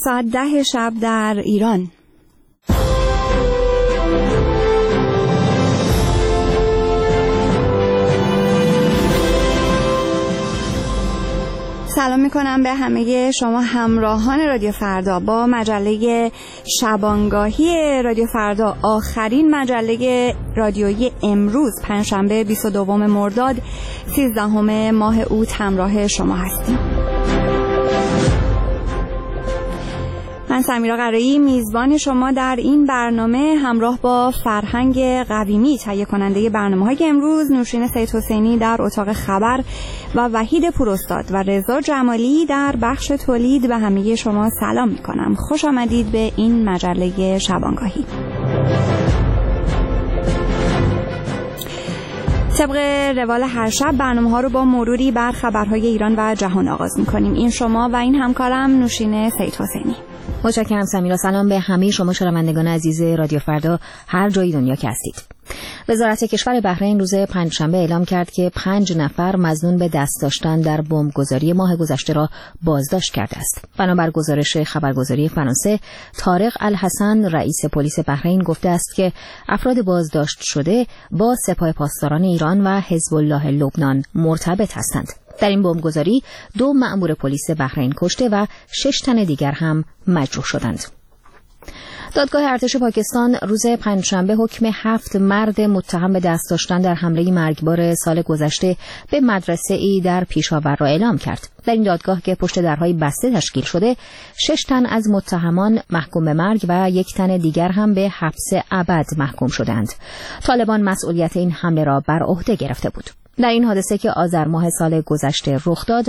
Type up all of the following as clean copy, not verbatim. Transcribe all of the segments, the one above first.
ساعت 10 شب در ایران. سلام میکنم به همه شما همراهان رادیو فردا با مجله شبانگاهی رادیو فردا، آخرین مجله رادیویی امروز پنجشنبه 22 مرداد 13 ماه اوت همراه شما هستیم. من سمیرا قرایی میزبان شما در این برنامه همراه با فرهنگ قویمی تهیه کننده برنامه‌های امروز، نوشین سید حسینی در اتاق خبر و وحید پوراستاد و رضا جمالی در بخش تولید به همه شما سلام میکنم. خوش آمدید به این مجله شبانگاهی. طبق روال هر شب برنامه‌ها رو با مروری بر خبرهای ایران و جهان آغاز می‌کنیم. این شما و این همکارم نوشین سید حسینی. متشکرم سمیرا. سلام به همه شما شنوندگان عزیز رادیو فردا هر جای دنیا که هستید. وزارت کشور بحرین روز پنجشنبه اعلام کرد که 5 نفر مظنون به دست داشتن در بمبگذاری ماه گذشته را بازداشت کرده است. بنابر گزارش خبرگزاری فرانسه، طارق الحسن رئیس پلیس بحرین گفته است که افراد بازداشت شده با سپاه پاسداران ایران و حزب الله لبنان مرتبط هستند. در این بمبگذاری 2 مأمور پلیس بحرین کشته و 6 تن دیگر هم مجروح شدند. دادگاه ارتش پاکستان روز پنجشنبه حکم 7 مرد متهم به دست داشتن در حمله مرگبار سال گذشته به مدرسه‌ای در پیشاور را اعلام کرد. در این دادگاه که پشت درهای بسته تشکیل شده، 6 تن از متهمان محکوم به مرگ و 1 تن دیگر هم به حبس ابد محکوم شدند. طالبان مسئولیت این حمله را بر عهده گرفته بود. در این حادثه که آذر ماه سال گذشته رخ داد،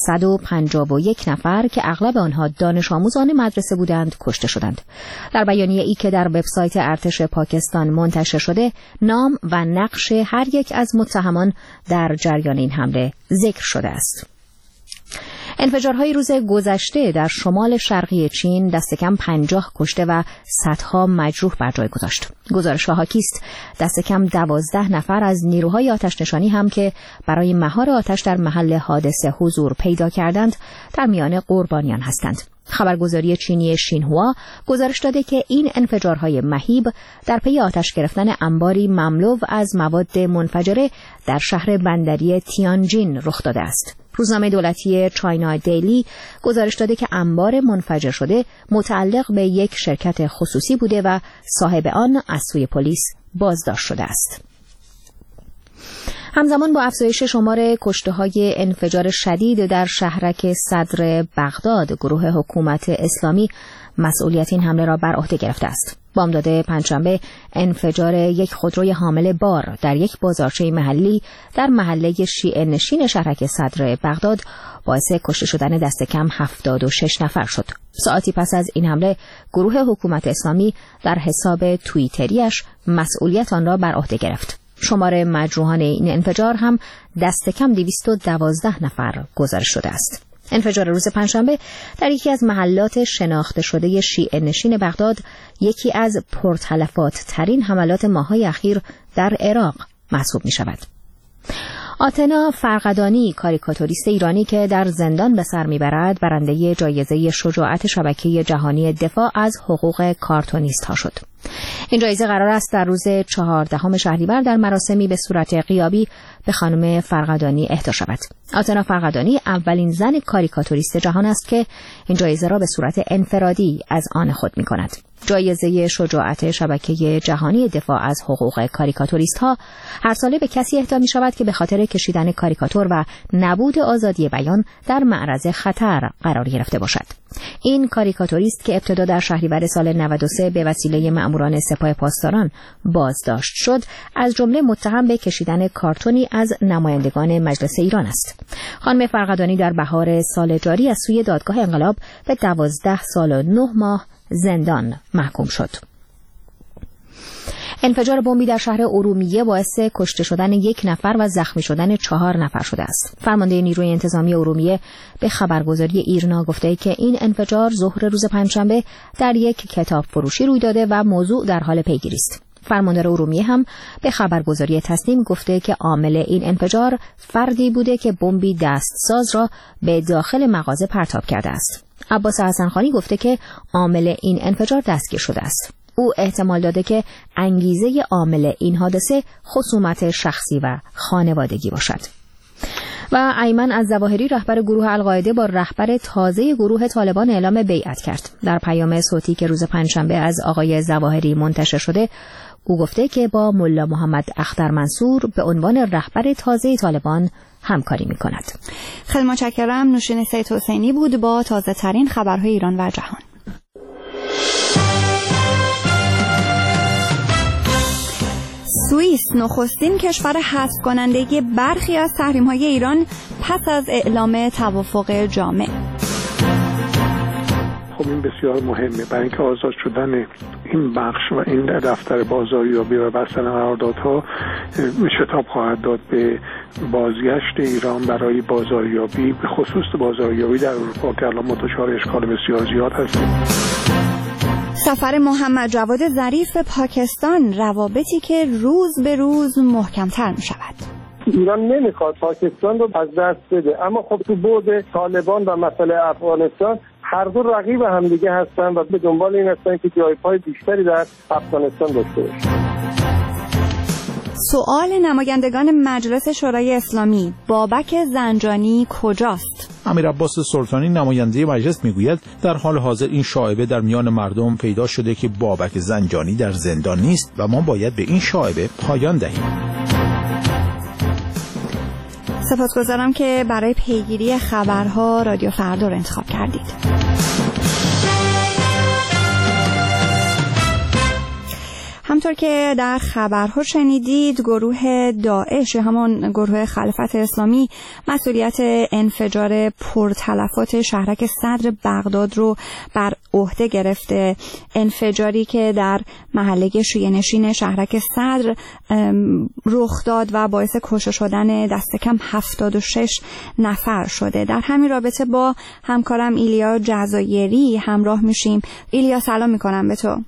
151 نفر که اغلب آنها دانش آموزان مدرسه بودند کشته شدند. در بیانیه ای که در وبسایت ارتش پاکستان منتشر شده، نام و نقش هر یک از متهمان در جریان این حمله ذکر شده است. انفجارهای روز گذشته در شمال شرقی چین دست کم 50 کشته و صدها مجروح بر جای گذاشت. گزارش حاکی است دست کم 12 نفر از نیروهای آتش نشانی هم که برای مهار آتش در محل حادثه حضور پیدا کردند در میان قربانیان هستند. خبرگزاری چینی شینهوا گزارش داده که این انفجارهای مهیب در پی آتش گرفتن انباری مملو از مواد منفجره در شهر بندری تیانجین رخ داده است. روزنامه دولتی چاینا دیلی گزارش داده که انبار منفجر شده متعلق به یک شرکت خصوصی بوده و صاحب آن از سوی پلیس بازداشت شده است. همزمان با افزایش شمار کشته‌های انفجار شدید در شهرک صدر بغداد، گروه حکومت اسلامی مسئولیت این حمله را بر عهده گرفته است. بامداد پنجشنبه انفجار یک خودروی حامل بار در یک بازارچه محلی در محله شیعه نشین شهرک صدر بغداد باعث کشته شدن دست کم 76 نفر شد. ساعتی پس از این حمله، گروه حکومت اسلامی در حساب توییتریش مسئولیت آن را بر عهده گرفت. شمار مجروحان این انفجار هم دست کم 212 نفر گزارش شده است. انفجار روز پنجشنبه در یکی از محلات شناخته شده شیعه نشین بغداد یکی از پرتلفات ترین حملات ماه‌های اخیر در عراق محسوب می شود. آتنا فرقدانی، کاریکاتوریست ایرانی که در زندان به سر میبرد، برنده جایزه شجاعت شبکه جهانی دفاع از حقوق کارتونیست ها شد. این جایزه قرار است در روز 14 شهریور در مراسمی به صورت غیابی به خانم فرقدانی اهدا شود. آتنا فرقدانی اولین زن کاریکاتوریست جهان است که این جایزه را به صورت انفرادی از آن خود می کند. جایزه شجاعت شبکه جهانی دفاع از حقوق کاریکاتوریست ها هر ساله به کسی اهدا می شود که به خاطر کشیدن کاریکاتور و نبود آزادی بیان در معرض خطر قرار گرفته باشد. این کاریکاتوریست که ابتدا در شهریور سال 93 به وسیله مأموران سپاه پاسداران بازداشت شد، از جمله متهم به کشیدن کارتونی از نمایندگان مجلس ایران است. خانم فرقدانی در بهار سال جاری از سوی دادگاه انقلاب به 12 سال و 9 ماه زندان محکوم شد. انفجار بمبی در شهر ارومیه باعث کشته شدن 1 نفر و زخمی شدن 4 نفر شده است. فرمانده نیروی انتظامی ارومیه به خبرگزاری ایرنا گفته که این انفجار ظهر روز پنجشنبه در یک کتاب فروشی روی داده و موضوع در حال پیگیری است. فرماندار ارومیه هم به خبرگزاری تصنیم گفته که عامل این انفجار فردی بوده که بمبی دستساز را به داخل مغازه پرتاب کرده است. عباس حسنخانی گفته که عامل این انفجار دستگیر شده است. او احتمال داده که انگیزه عامل این حادثه خصومت شخصی و خانوادگی باشد. و ایمن الظواهری رهبر گروه القاعده با رهبر تازه گروه طالبان اعلام بیعت کرد. در پیام صوتی که روز پنجشنبه از آقای ظواهری منتشر شده، او گفته که با ملا محمد اخترمنصور به عنوان رهبر تازه طالبان همکاری می‌کند. خیلی متشکرم. نوشین سید حسینی بود با تازه ترین خبرهای ایران و جهان. سوئیس نخستین کشور حذف کننده برخی از تحریم‌های ایران پس از اعلام توافق جامع. خب این بسیار مهمه برای اینکه آزاد شدن این بخش و این دفتر بازاریابی و بستن قراردادها شتاب خواهد داد به بازگشت ایران برای بازاریابی، به خصوص بازاریابی در اروپا که الان دچار اشکال بسیار زیاد هست. سفر محمد جواد ظریف به پاکستان، روابطی که روز به روز محکم‌تر می‌شود. ایران نمیخواد پاکستان رو از دست بده، اما خب تو بعد طالبان و مسئله افغانستان هر دو رقیب همدیگه هستن و به دنبال این هستن که جای پای بیشتری در افغانستان داشته باشن. سؤال نمایندگان مجلس شورای اسلامی: بابک زنجانی کجاست؟ امیر عباس سلطانی نماینده مجلس میگوید در حال حاضر این شایعه در میان مردم پیدا شده که بابک زنجانی در زندان نیست و ما باید به این شایعه پایان دهیم. سپاسگزارم که برای پیگیری خبرها رادیو فردا رو انتخاب کردید. همطور که در خبرها شنیدید، گروه داعش، همان گروه خلافت اسلامی، مسئولیت انفجار پرتلفات شهرک صدر بغداد رو بر عهده گرفته. انفجاری که در محله شیعه نشین شهرک صدر رخ داد و باعث کشته شدن دست کم 76 نفر شده. در همین رابطه با همکارم ایلیا جزایری همراه میشیم. ایلیا، سلام میکنم به تو.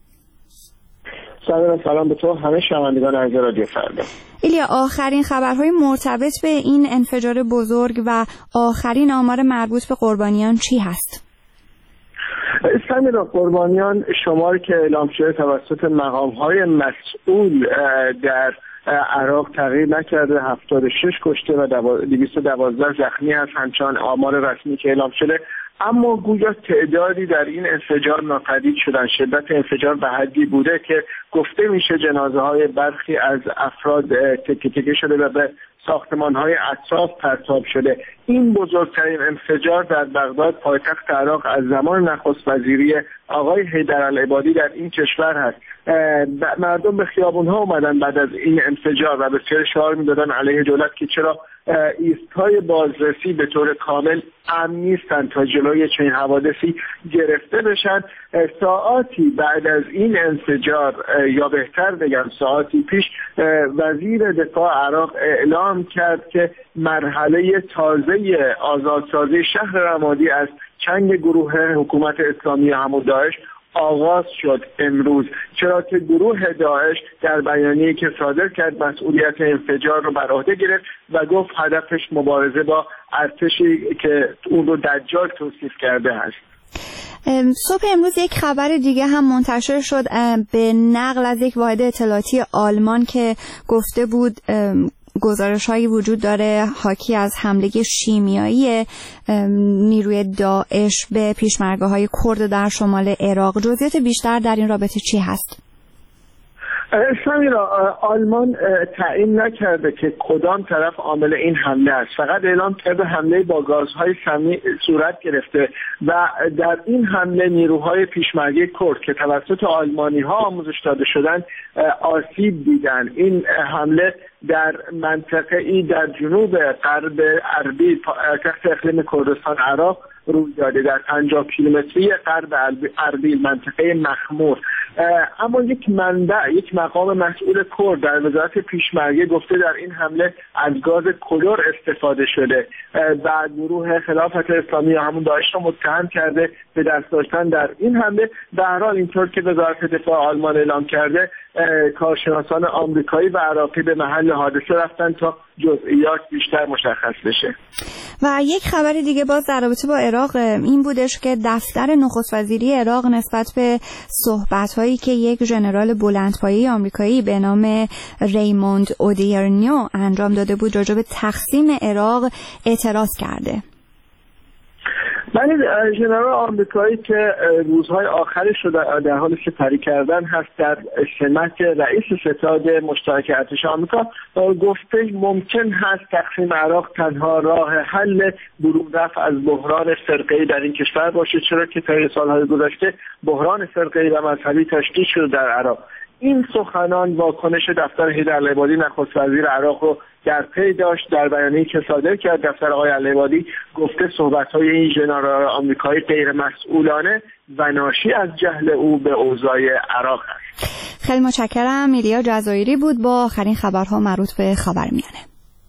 سلام به تو، همه شنوندگان عزیز رادیو فردا. ایلیا، آخرین خبرهای مرتبط به این انفجار بزرگ و آخرین آمار مربوط به قربانیان چی هست؟ سمیرا، قربانیان شماری که اعلام شده توسط مقام‌های مسئول در عراق تغییر نکرده، 76 کشته و 212 زخمی هست، همچنان آمار رسمی که اعلام شده. اما گویا تعدادی در این انفجار ناپدید شدن. شدت انفجار به حدی بوده که گفته میشه جنازه های برخی از افراد تکه تکه شده و به ساختمان های اطراف پرتاب شده. این بزرگترین انفجار در بغداد، پایتخت عراق، از زمان نخست وزیری آقای حیدرالعبادی در این کشور هست. مردم به خیابون ها اومدن بعد از این انفجار و بسیار شعار میدادن علیه دولت که چرا ایست‌های بازرسی به طور کامل امن نیستن تا جلوی چنین حوادثی گرفته بشن. ساعاتی بعد از این انفجار، یا بهتر بگم ساعاتی پیش، وزیر دفاع عراق اعلام کرد که مرحله تازه آزادسازی شهر رمادی از چنگ گروه حکومت اسلامی همون داعش آغاز شد امروز، چرا که گروه داعش در بیانیه‌ای که صادر کرد مسئولیت انفجار رو بر عهده گرفت و گفت هدفش مبارزه با ارتشی که اون رو دجال توصیف کرده است. صبح امروز یک خبر دیگه هم منتشر شد به نقل از یک واحد اطلاعاتی آلمان که گفته بود گزارش‌هایی وجود داره حاکی از حمله شیمیایی نیروی داعش به پیشمرگاه‌های کرد در شمال عراق. جزئیات بیشتر در این رابطه چی هست؟ سمیرا، آلمان تعیین نکرده که کدام طرف عامل این حمله است، فقط اعلام کرده حمله با گازهای سمی صورت گرفته و در این حمله نیروهای پیشمرگی کرد که توسط آلمانی‌ها آموزش داده شدند آسیب دیدن. این حمله در منطقه‌ای در جنوب غرب اربیل، تحت اقلیم کردستان عراق روی داده، در 50 کیلومتری غرب اربیل، منطقه مخمور. اما یک منبع، یک مقام مسئول کرد در وزارت پیشمرگی گفته در این حمله از گاز کلور استفاده شده و گروه خلافت اسلامی یا همون داعش رو متهم کرده به دست داشتن در این حمله. به هر حال اینطور که وزارت دفاع آلمان اعلام کرده کارشناسان آمریکایی و عراقی به محل حادثه رفتن تا جزئیات بیشتر مشخص بشه. و یک خبر دیگه باز در رابطه با عراق این بودش که دفتر نخست وزیری عراق نسبت به صحبت‌هایی که یک ژنرال بلندپایه آمریکایی به نام ریموند اودیرنیو انجام داده بود راجع به تقسیم عراق اعتراض کرده. بله، ژنرال آمریکایی که روزهای آخرش رو در حال سپری کردن هست در سمت رئیس ستاد مشترک ارتش آمریکا گفته ممکن هست تقسیم عراق تنها راه حل برون رفت از بحران فرقه‌ای در این کشور باشه، چرا که طی سالهای گذشته بحران فرقه‌ای و مذهبی تشدید شده در عراق. این سخنان واکنش دفتر حیدرالعبادی نخست وزیر عراق رو در پی داشت. در بیانیه‌ای که صادر کرد دفتر آقای العبادی گفته صحبت‌های این ژنرال آمریکایی غیر مسئولانه و ناشی از جهل او به اوضاع عراق است. خیلی متشکرم. میلیا جزایری بود با آخرین خبرها مربوط به خاورمیانه.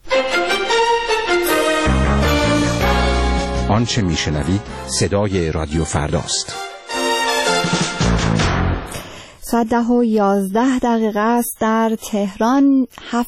آنچه میشنوید صدای رادیو فرداست. ساعت 10:11 است در تهران،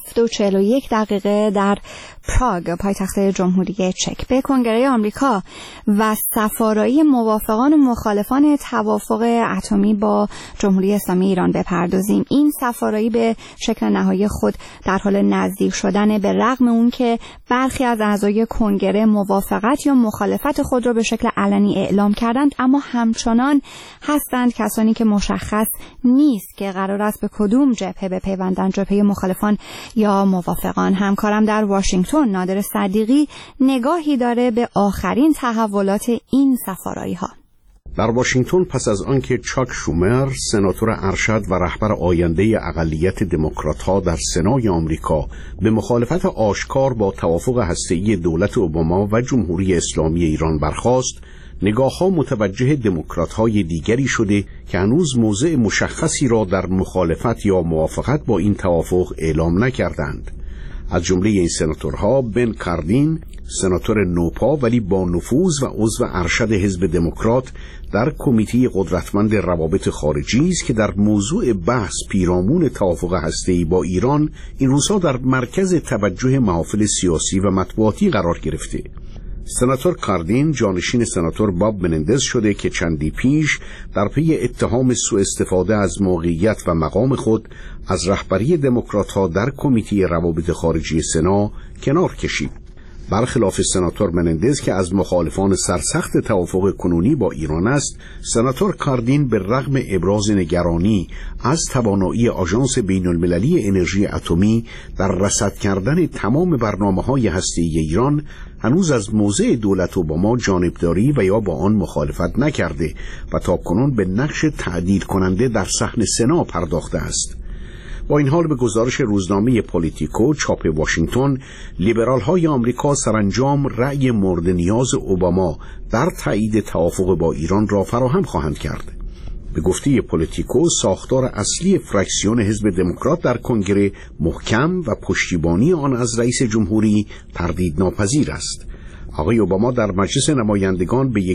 7:41 در پراگ پایتخت جمهوری چک. به کنگره آمریکا و سفارایی موافقان و مخالفان توافق اتمی با جمهوری اسلامی ایران بپردازیم. این سفارایی به شکل نهایی خود در حال نزدیک شدن، به رغم اون که برخی از اعضای کنگره موافقت یا مخالفت خود را به شکل علنی اعلام کردند، اما همچنان هستند کسانی که مشخص نیست که قرار است به کدوم جبهه بپیوندند، جبهه مخالفان یا موافقان. همکارم در واشنگتن نادر صدیقی نگاهی داره به آخرین تحولات این سفارایی ها. در واشنگتن پس از آنکه چاک شومر، سناتور ارشد و رهبر آینده اقلیت دموکرات‌ها در سنای آمریکا، به مخالفت آشکار با توافق هسته‌ای دولت اوباما و جمهوری اسلامی ایران برخاست، نگاه‌ها متوجه دموکرات‌های دیگری شده که هنوز موضع مشخصی را در مخالفت یا موافقت با این توافق اعلام نکردند. از جمله این سناتورها بن کاردین، سناتور نوپا ولی با نفوذ و عضو ارشد حزب دموکرات در کمیته قدرتمند روابط خارجی است که در موضوع بحث پیرامون توافق هسته‌ای با ایران این روزها در مرکز توجه محافل سیاسی و مطبوعاتی قرار گرفته. سناتور کاردین جانشین سناتور باب منندز شده که چندی پیش در پی اتهام سوء استفاده از موقعیت و مقام خود از رهبری دموکرات‌ها در کمیته روابط خارجی سنا کنار کشید. برخلاف سناتور منندز که از مخالفان سرسخت توافق کنونی با ایران است، سناتور کاردین به رغم ابراز نگرانی از توانایی آژانس بین‌المللی انرژی اتمی در رصد کردن تمام برنامه‌های هسته‌ای ایران هنوز از موضع دولت اوباما جانبداری و یا با آن مخالفت نکرده و تاکنون به نقش تعدیل کننده در صحن سنا پرداخته است. با این حال به گزارش روزنامه پولیتیکو چاپ واشنگتن، لیبرال‌های آمریکا سرانجام رأی مورد نیاز اوباما در تایید توافق با ایران را فراهم خواهند کرد. به گفته پولیتیکو، ساختار اصلی فراکسیون حزب دموکرات در کنگره محکم و پشتیبانی آن از رئیس جمهوری تردید ناپذیر است. آقای اوباما در مجلس نمایندگان به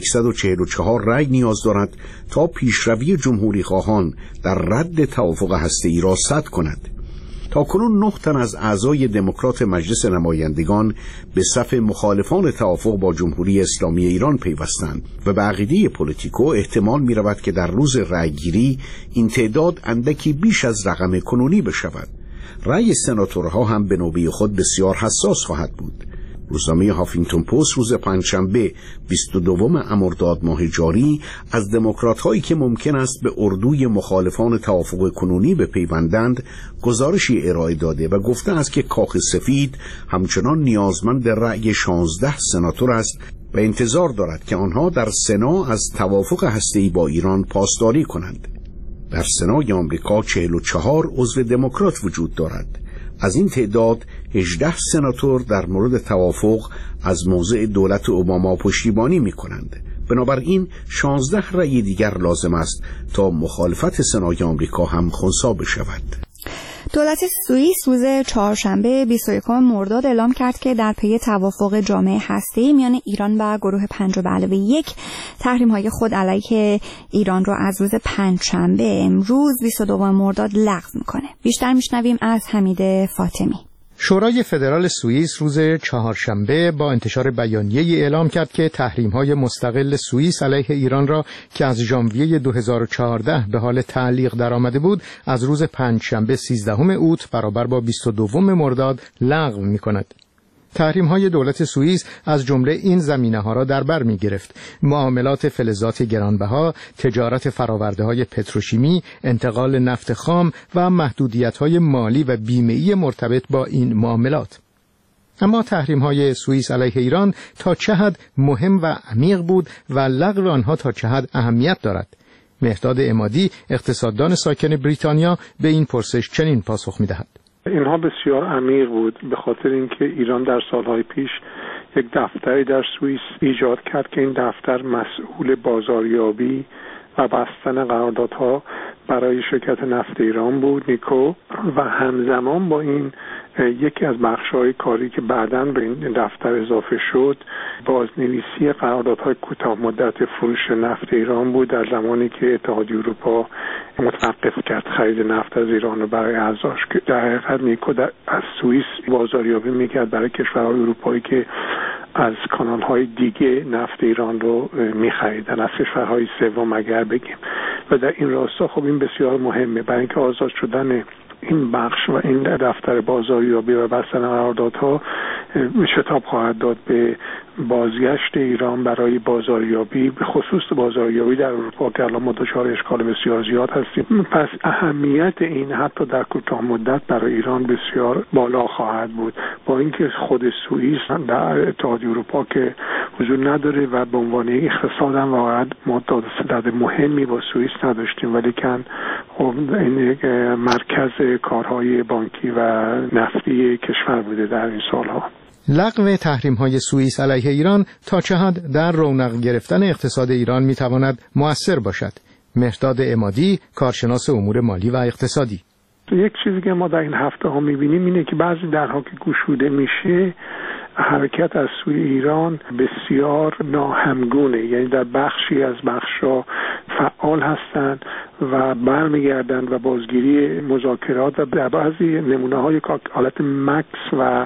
144 رأی نیاز دارد تا پیشروی جمهوری خواهان در رد توافق هسته‌ای را سد کند. تاکنون 9 تن از اعضای دموکرات مجلس نمایندگان به صف مخالفان توافق با جمهوری اسلامی ایران پیوستند و به عقیده پولیتیکو احتمال می رود که در روز رأیگیری این تعداد اندکی بیش از رقم کنونی بشود. رأی سناتورها هم به نوبه خود بسیار حساس خواهد بود. روزنامه هافینگتون پست روز پنجشنبه 22 مرداد ماه جاری از دموکرات‌هایی که ممکن است به اردوی مخالفان توافق کنونی بپیوندند گزارشی ارائه داده و گفته است که کاخ سفید همچنان نیازمند رأی 16 سناتور است و انتظار دارد که آنها در سنا از توافق هسته‌ای با ایران پاسداری کنند. در سنای آمریکا 44 عضو دموکرات وجود دارد. از این تعداد 18 سناتور در مورد توافق از موضع دولت اوباما پشتیبانی می کنند. بنابراین 16 رأی دیگر لازم است تا مخالفت سنای آمریکا هم خنثی بشود. دولت سوئیس روز چهارشنبه 21 مرداد اعلام کرد که در پی توافق جامعه هسته‌ای میان ایران و گروه 5+1 تحریم‌های خود علیه ایران را از روز پنجشنبه امروز 22 مرداد لغو می‌کنه. بیشتر میشنویم از حمید فاطمی. شورای فدرال سوئیس روز چهارشنبه با انتشار بیانیه‌ای اعلام کرد که تحریم‌های مستقل سوئیس علیه ایران را که از ژانویه 2014 به حال تعلیق درآمده بود، از روز پنجشنبه 13 اوت برابر با 22 مرداد لغو می‌کند. تحریم‌های دولت سوئیس از جمله این زمینه‌ها را در بر می‌گرفت: معاملات فلزات گرانبها، تجارت فرآورده‌های پتروشیمی، انتقال نفت خام و محدودیت‌های مالی و بیمه‌ای مرتبط با این معاملات. اما تحریم‌های سوئیس علیه ایران تا چه حد مهم و عمیق بود و لغو آنها تا چه حد اهمیت دارد؟ مهداد عمادی، اقتصاددان ساکن بریتانیا، به این پرسش چنین پاسخ می‌دهد: اینها بسیار عمیق بود، به خاطر اینکه ایران در سالهای پیش یک دفتری در سوئیس ایجاد کرد که این دفتر مسئول بازاریابی و بستن قراردادها برای شرکت نفت ایران بود، نیکو، و همزمان با این یکی از بخش‌های کاری که بعداً به این دفتر اضافه شد بازنویسی قراردادهای کوتاه مدت فروش نفت ایران بود، در زمانی که اتحادیه اروپا متوقف کرد خرید نفت از ایران برای اعضاش، که در حقیقت نیکو از سوئیس بازاریابی میکرد برای کشورهای اروپایی که از کانال‌های دیگه نفت ایران رو می‌خریدن، از کشورهای سوم اگر بگیم. و در این راستا خب این بسیار مهمه، برای اینکه آزاد شدن این بخش و این دفتر بازاریابی و بستن قراردادها شتاب خواهد داد به بازگشت ایران برای بازاریابی، به خصوص بازاریابی در اروپا که الان ما دچار اشکال بسیار زیاد هستیم. پس اهمیت این حتی در کوتاه مدت برای ایران بسیار بالا خواهد بود، با اینکه خود سوئیس در اتحادیه اروپا که حضور نداره و به عنوان اقتصاد هم واقعا ما داد مهمی با سوئیس نداشتیم، ولی کن خب این مرکز کارهای بانکی و نفتی کشور بوده در این سالها. لغو تحریم‌های سوئیس علیه ایران تا چه حد در رونق گرفتن اقتصاد ایران می‌تواند مؤثر باشد؟ مهداد عمادی، کارشناس امور مالی و اقتصادی: یک چیزی که ما در این هفته ها می‌بینیم اینه که بعضی درها که گشوده میشه، حرکت از سوی ایران بسیار ناهمگونه، یعنی در بخشی از بخش‌ها فعال هستند و برمیگردند و بازگیری مذاکرات و در بعضی نمونه‌های حالت مکس و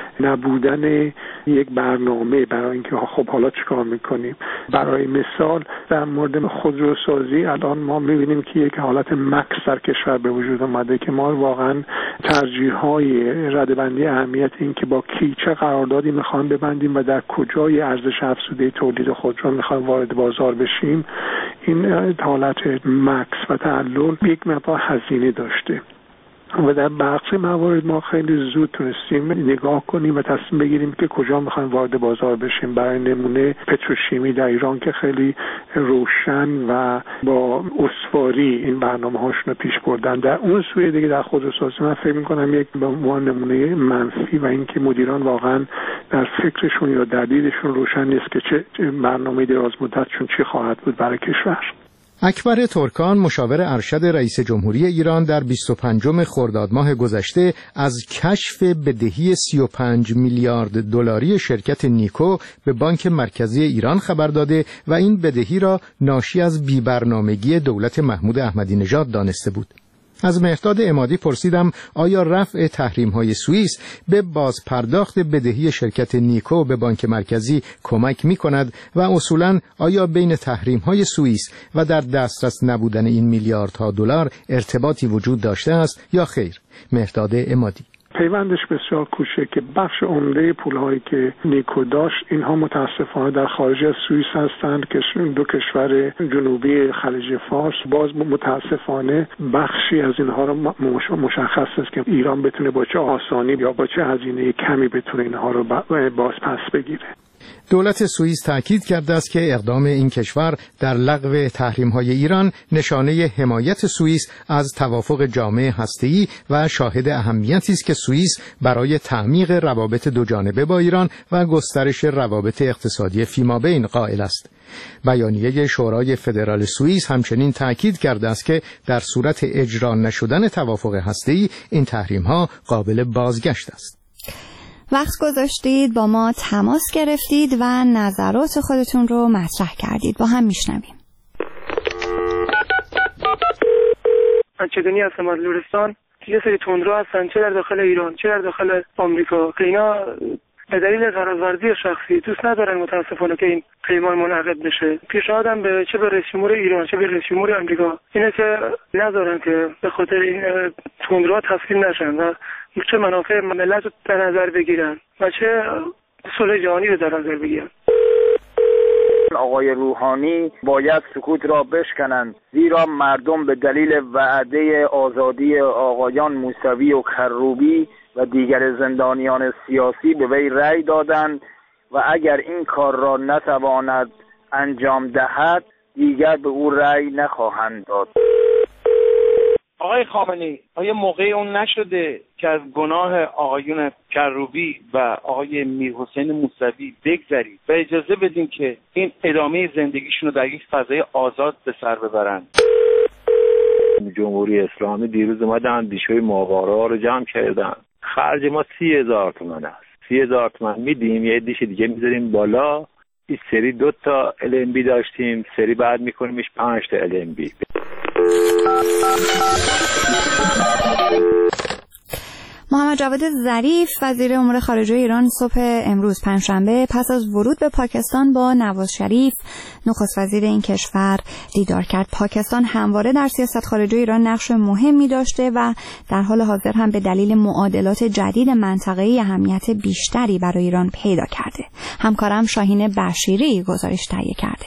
نبودن یک برنامه برای اینکه خب حالا چیکار میکنیم. برای مثال در مورد خودروسازی الان ما میبینیم که یک حالت مکس در کشور به وجود اومده که ما واقعا ترجیح‌های ردبندی اهمیت این که با کی چه قراردادی میخوایم ببندیم و در کجای ارزش افزوده تولید خودرو میخوایم وارد بازار بشیم، این حالت مکس و تعلل یک مقدار هزینه داشته و در بقیه موارد ما خیلی زود تونستیم نگاه کنیم و تصمیم بگیریم که کجا میخوایم وارد بازار بشیم. برای نمونه پتروشیمی در ایران که خیلی روشن و با اسواری این برنامه هاشون رو پیش بردن. در اون سوی دیگه در خودروسازی من فکر میکنم یک نمونه منفی و اینکه مدیران واقعا در فکرشون یا در دیدشون روشن نیست که چه برنامه دراز مدتشون چی خواهد بود برای کشور. اکبر ترکان، مشاور ارشد رئیس جمهوری ایران، در 25 خرداد ماه گذشته از کشف بدهی 35 میلیارد دلاری شرکت نیکو به بانک مرکزی ایران خبر داده و این بدهی را ناشی از بی‌برنامگی دولت محمود احمدی نژاد دانسته بود. از مهداد عمادی پرسیدم آیا رفع تحریم‌های سوئیس به بازپرداخت بدهی شرکت نیکو به بانک مرکزی کمک می‌کند و اصولاً آیا بین تحریم‌های سوئیس و در دسترس نبودن این میلیاردها دلار ارتباطی وجود داشته است یا خیر؟ مهداد عمادی: پیوندش بسیار کوچکه. بخش عمده پولهایی که نیکو داشت اینها متاسفانه در خارج از سوئیس هستند که دو کشور جنوبی خلیج فارس. باز متاسفانه بخشی از اینها رو مشخص است که ایران بتونه با چه آسانی یا با چه هزینه کمی بتونه اینها رو باز پس بگیره. دولت سوئیس تاکید کرده است که اقدام این کشور در لغو تحریم‌های ایران نشانه حمایت سوئیس از توافق جامع هسته‌ای و شاهد اهمیتی است که سوئیس برای تعمیق روابط دوجانبه با ایران و گسترش روابط اقتصادی فیمابین قائل است. بیانیه شورای فدرال سوئیس همچنین تاکید کرده است که در صورت اجرا نشدن توافق هسته‌ای این تحریم‌ها قابل بازگشت است. وقت گذاشتید، با ما تماس گرفتید و نظرات خودتون رو مطرح کردید. با هم میشنویم. چدونی هستم از لرستان. یه سری تندرو هستن، چه در داخل ایران چه در داخل آمریکا، که اینا به دلیل قراردادی شخصی دوست ندارن متاسفانه که این پیمان منعقد بشه. پیشنهادم به چه به رئیس جمهور ایران چه به رئیس جمهور آمریکا اینه که نذارن که به خاطر این تندروها تسلیم نشن و چه منافع ملت رو در نظر بگیرن و چه صلح جهانی رو در نظر بگیرن. آقای روحانی باید سکوت را بشکنند، زیرا مردم به دلیل وعده آزادی آقایان موسوی و کروبی و دیگر زندانیان سیاسی به وی رأی دادند و اگر این کار را نتواند انجام دهد دیگر به او رأی نخواهند داد. آقای خامنه‌ای، آیا موقع اون نشده که از گناه آقایون کروبی و آقای میرحسین موسوی بگذرید و اجازه بدیم که این ادامه زندگیشون رو در یک فضای آزاد به سر ببرن؟ جمهوری اسلامی دیروز اومدن دیشوی ماهواره رو جمع کردن. خرج ما 30,000 تومان است. 30,000 تومان میدیم، یه دیش دیگه میذاریم بالا. این سری 2 تا LMB داشتیم، سری بعد میکنیمش 5 تا LMB. محمد جواد ظریف وزیر امور خارجه ایران صبح امروز پنجشنبه پس از ورود به پاکستان با نواز شریف نخست وزیر این کشور دیدار کرد. پاکستان همواره در سیاست خارجه ایران نقش مهمی داشته و در حال حاضر هم به دلیل معادلات جدید منطقه‌ای اهمیت بیشتری برای ایران پیدا کرده. همکارم شاهین بشیری گزارش تهیه کرده.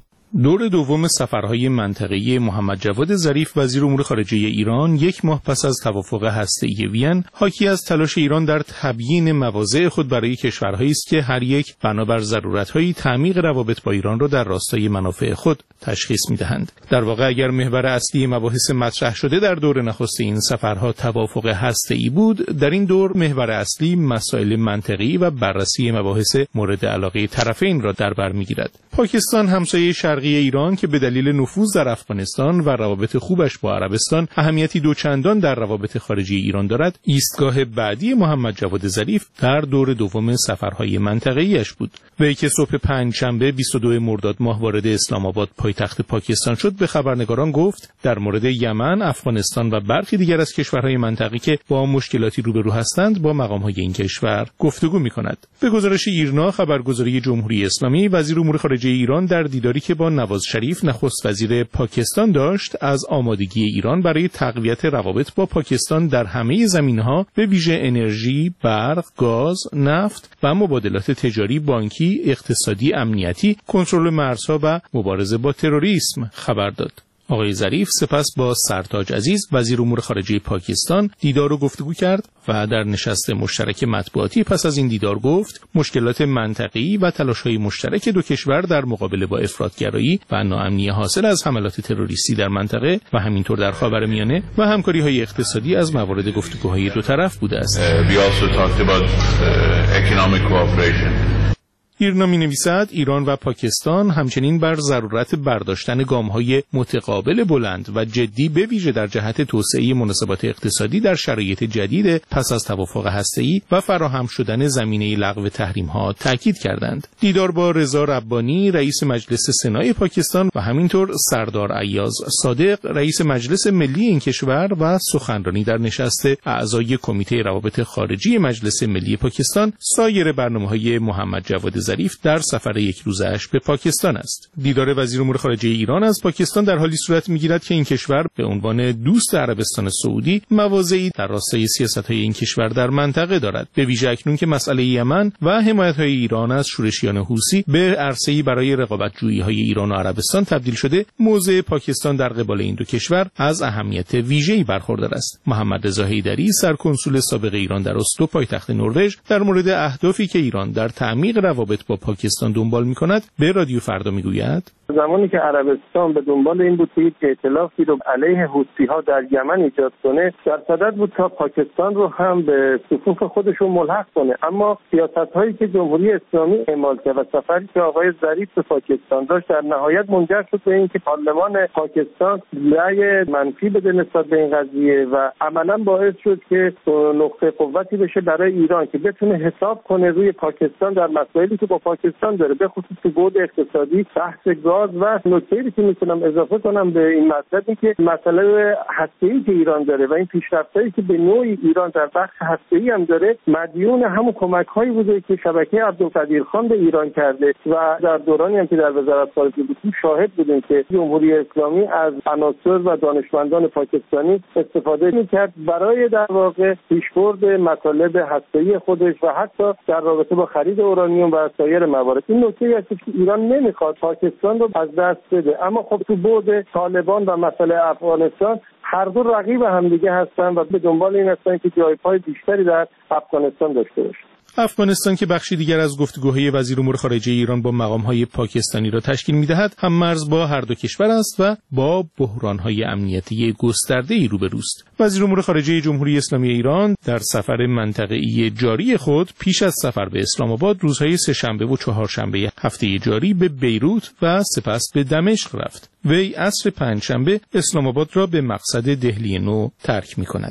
دور دوم سفرهای منطقه‌ای محمد جواد ظریف وزیر امور خارجه ایران یک ماه پس از توافق هسته‌ای وین حاکی از تلاش ایران در تبیین مواضع خود برای کشورهایی است که هر یک بنابر ضرورت‌های تعمیق روابط با ایران را در راستای منافع خود تشخیص می‌دهند. در واقع اگر محور اصلی مباحث مطرح شده در دور نخست این سفرها توافق هسته‌ای بود، در این دور محور اصلی مسائل منطقه‌ای و بررسی مباحث مورد علاقه طرفین را در بر می‌گیرد. پاکستان همسایه شرقی ایران که به دلیل نفوذ در افغانستان و روابط خوبش با عربستان اهمیتی دوچندان در روابط خارجی ایران دارد، ایستگاه بعدی محمد جواد ظریف در دور دوم سفرهای منطقه‌ایش بود. وی که صبح پنجشنبه 22 مرداد ماه وارد اسلام آباد پایتخت پاکستان شد، به خبرنگاران گفت در مورد یمن، افغانستان و برخی دیگر از کشورهای منطقه‌ای که با مشکلاتی روبرو هستند با مقام‌های این کشور گفتگو می‌کند. به گزارش ایرنا خبرگزاری جمهوری اسلامی، وزیر امور خارجه ایران در دیداری که با نواز شریف نخست وزیر پاکستان داشت، از آمادگی ایران برای تقویت روابط با پاکستان در همه زمینه‌ها به ویژه انرژی، برق، گاز، نفت و مبادلات تجاری، بانکی، اقتصادی، امنیتی، کنترل مرزها و مبارزه با تروریسم خبر داد. آقای ظریف سپس با سرتاج عزیز وزیر امور خارجه پاکستان دیدار و گفتگو کرد و در نشست مشترک مطبوعاتی پس از این دیدار گفت مشکلات منطقه‌ای و تلاش‌های مشترک دو کشور در مقابله با افراطگرایی و ناامنی حاصل از حملات تروریستی در منطقه و همینطور در خاورمیانه و همکاری‌های اقتصادی از موارد گفتگوهای دو طرف بوده است. ایرنا می‌نویسد ایران و پاکستان همچنین بر ضرورت برداشتن گام‌های متقابل بلند و جدی به ویژه در جهت توسعه مناسبات اقتصادی در شرایط جدید پس از توافق هسته‌ای و فراهم شدن زمینه لغو تحریم‌ها تاکید کردند. دیدار با رضا ربانی رئیس مجلس سنای پاکستان و همینطور سردار ایاز صادق رئیس مجلس ملی این کشور و سخنرانی در نشست اعضای کمیته روابط خارجی مجلس ملی پاکستان سایر برنامه‌های محمد جواد ظریف در سفر یک روزه‌اش به پاکستان است. دیدار وزیر امور خارجه ایران از پاکستان در حالی صورت می‌گیرد که این کشور به عنوان دوست عربستان سعودی مواضعی در راستای سیاست‌های این کشور در منطقه دارد. به ویژه اکنون که مسئله یمن و حمایت‌های ایران از شورشیان حوثی به عرصه‌ای برای رقابت‌جویی‌های ایران و عربستان تبدیل شده، موضع پاکستان در قبال این دو کشور از اهمیت ویژه‌ای برخوردار است. محمد رضا حیدری سرکنسول سابق ایران در اسلو پایتخت نروژ در مورد اهدافی که ایران در تعمیق روابط روابط با پاکستان دنبال می‌کند به رادیو فردا میگوید: زمانی که عربستان به دنبال این بود که یک ائتلافی رو علیه حوثی‌ها در یمن ایجاد کنه، در صدد بود تا پاکستان رو هم به صفوف خودشون ملحق کنه. اما سیاست‌هایی که جمهوری اسلامی اعمال کرد و سفری که آقای ظریف به پاکستان داشت در نهایت منجر شد به اینکه پارلمان پاکستان رأی منفی بده نسبت به این قضیه و عملاً باعث شد که نقطه قوتی بشه برای ایران که بتونه حساب کنه روی پاکستان در مسائلی که با پاکستان داره، به خصوص تو بعد اقتصادی، بحث گاز و نکته‌ای که میتونم اضافه کنم به این مطلب این که مسئله هسته‌ای که ایران داره و این پیشرفتایی که به نوعی ایران در بخش هسته‌ای هم داره مدیون همون کمک‌هایی بوده که شبکه عبدالقدیرخان به ایران کرده و در دورانی هم که در وزارت خارجه بودیم شاهد بودیم که جمهوری اسلامی از عناصر و دانشمندان پاکستانی استفاده می‌کرد برای در واقع پیشبرد مطالب هسته‌ای خودش و حتی در رابطه با خرید اورانیوم و سایر موارد. این نکته‌ای است که ایران نمی‌خواد پاکستان رو از دست بده، اما خب تو بعد طالبان و مسئله افغانستان هر دو رقیب همدیگه هستن و به دنبال این هستن که جای پای بیشتری در افغانستان داشته باشن. افغانستان که بخشی دیگر از گفتگوهای وزیر امور خارجه ایران با مقام‌های پاکستانی را تشکیل می‌دهد، هم مرز با هر دو کشور است و با بحران‌های امنیتی گسترده‌ای روبروست. وزیر امور خارجه جمهوری اسلامی ایران در سفر منطقه‌ای جاری خود پیش از سفر به اسلام آباد روزهای سه‌شنبه و چهارشنبه هفته جاری به بیروت و سپس به دمشق رفت. وی عصر پنجشنبه اسلام آباد را به مقصد دهلی نو ترک می‌کند.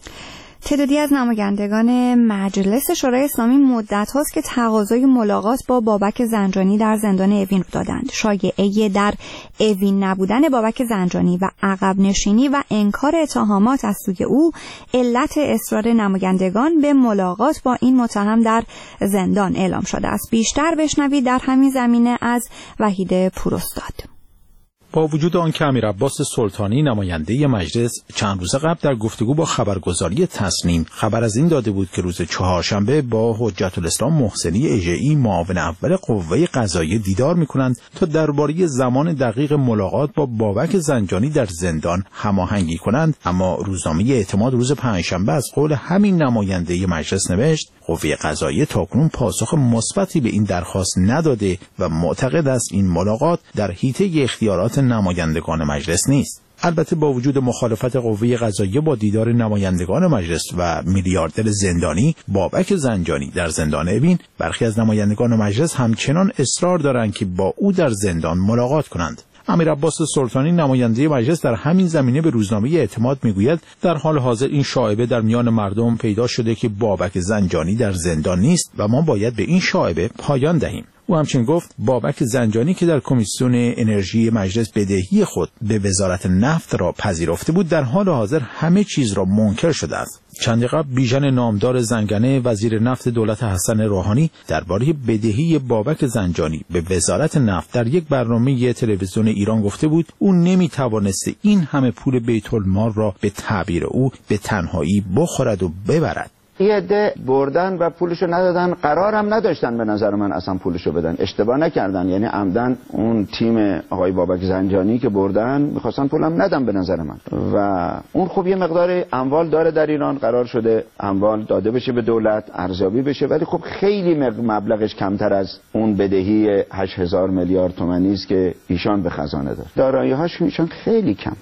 تعدادی از نمایندگان مجلس شورای اسلامی مدت هاست که تقاضای ملاقات با بابک زنجانی در زندان اوین رو دادند. شایعه در اوین نبودن بابک زنجانی و عقب نشینی و انکار اتهامات از سوی او علت اصرار نمایندگان به ملاقات با این متهم در زندان اعلام شده است. بیشتر بشنوید در همین زمینه از وحید پوراستاد. با وجود آنکه امیرعباس سلطانی نماینده مجلس چند روز قبل در گفتگو با خبرگزاری تصنیم خبر از این داده بود که روز چهارشنبه با حجت الاسلام محسنی اژه‌ای معاون اول قوه قضاییه دیدار می‌کنند تا درباره زمان دقیق ملاقات با بابک زنجانی در زندان هماهنگی کنند، اما روزنامه اعتماد روز پنجشنبه از قول همین نماینده مجلس نوشت قوه قضاییه تاکنون پاسخ مثبتی به این درخواست نداده و معتقد است این ملاقات در حیطه اختیارات نمایندگان مجلس نیست. البته با وجود مخالفت قوه قضاییه با دیدار نمایندگان مجلس و میلیاردر زندانی بابک زنجانی در زندان اوین، برخی از نمایندگان مجلس همچنان اصرار دارند که با او در زندان ملاقات کنند. امیرعباس سلطانی نماینده مجلس در همین زمینه به روزنامه اعتماد میگوید در حال حاضر این شایعه در میان مردم پیدا شده که بابک زنجانی در زندان نیست و ما باید به این شایعه پایان دهیم. او همچنین گفت بابک زنجانی که در کمیسیون انرژی مجلس بدهی خود به وزارت نفت را پذیرفته بود در حال حاضر همه چیز را منکر شده است. چند قبل بیژن نامدار زنگنه وزیر نفت دولت حسن روحانی درباره بدهی بابک زنجانی به وزارت نفت در یک برنامه تلویزیون ایران گفته بود او نمیتوانست این همه پول بیت المال را به تعبیر او به تنهایی بخورد و ببرد. یه عده بردن و پولشو ندادن، قرارم نداشتن به نظر من اصلا پولشو بدن، اشتباه نکردن، یعنی عمدن اون تیم آقای بابک زنجانی که بردن میخواستن پولم ندن به نظر من و اون خب یه مقدار اموال داره در ایران، قرار شده اموال داده بشه به دولت، ارزیابی بشه، ولی خب خیلی مبلغش کمتر از اون بدهی 8000 میلیارد تومانی است که ایشان به خزانه داره. دارایی‌هاش ایشان خیلی کم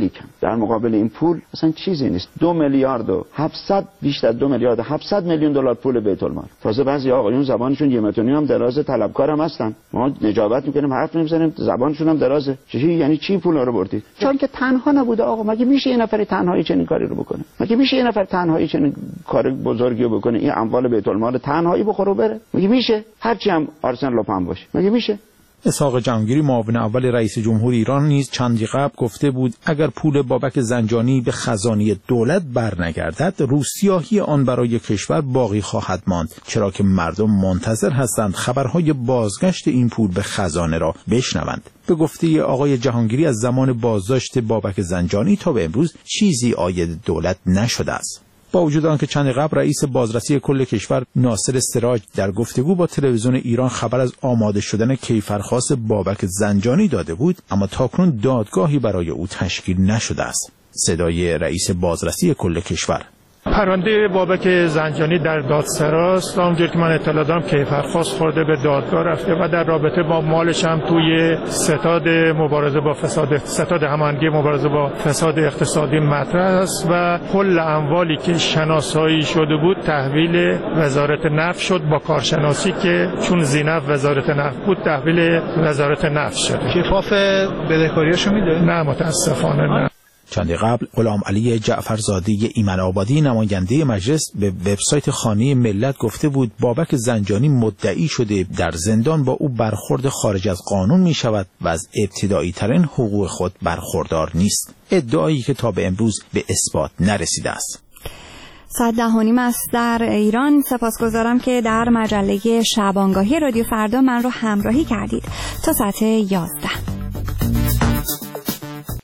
در مقابل این پول اصلا چیزی نیست. 2 میلیارد و 700 بیشتر 2 میلیارد 700 میلیون دلار پول بیت المال. تازه بعضی آقایون زبانشون یه متونی هم دراز، طلبکار هم هستن. ما نجابت میکنیم حرف نمیزنیم، زبانشون هم درازه. یعنی چی پولا رو بردید؟ چون که تنها نبوده. آقا مگه میشه یه نفر تنهایی چنین کاری رو بکنه؟ مگه میشه یه نفر تنهایی چنین کار بزرگی رو بکنه؟ این اموال بیت المال تنهایی بخوره و بره؟ مگه میشه؟ هرچی هم آرسن لوپن باشه. مگه میشه؟ اسحاق جهانگیری معاون اول رئیس جمهور ایران نیز چندی قبل گفته بود اگر پول بابک زنجانی به خزانه دولت برنگردد روسیاهی آن برای کشور باقی خواهد ماند، چرا که مردم منتظر هستند خبرهای بازگشت این پول به خزانه را بشنوند. به گفته آقای جهانگیری از زمان بازداشت بابک زنجانی تا به امروز چیزی عاید دولت نشده است. با وجود آنکه چند قبل رئیس بازرسی کل کشور ناصر سراج در گفتگو با تلویزیون ایران خبر از آماده شدن کیفرخواست بابک زنجانی داده بود، اما تاکنون دادگاهی برای او تشکیل نشده است. صدای رئیس بازرسی کل کشور. پرونده بابک زنجانی در دادسراست. اونجور که من اطلاع دارم کیفرخواست خورده به دادگاه رفته و در رابطه با مالش هم توی ستاد هماهنگی مبارزه با فساد اقتصادی مطرح است و کل اموالی که شناسایی شده بود تحویل وزارت نفت شد با کارشناسی که چون زینف وزارت نفت بود تحویل وزارت نفت شد. کفاف بدهکاریاشو میده؟ نه متاسفانه نه. چندی قبل غلام علی جعفرزاده ایمن آبادی نماینده مجلس به وبسایت خانه ملت گفته بود بابک زنجانی مدعی شده در زندان با او برخورد خارج از قانون می شود و از ابتدایی ترین حقوق خود برخوردار نیست، ادعایی که تا به امروز به اثبات نرسیده است. 10:30 است در ایران. سپاسگزارم که در مجله شبانگاهی رادیو فردا من رو همراهی کردید تا ساعت 11.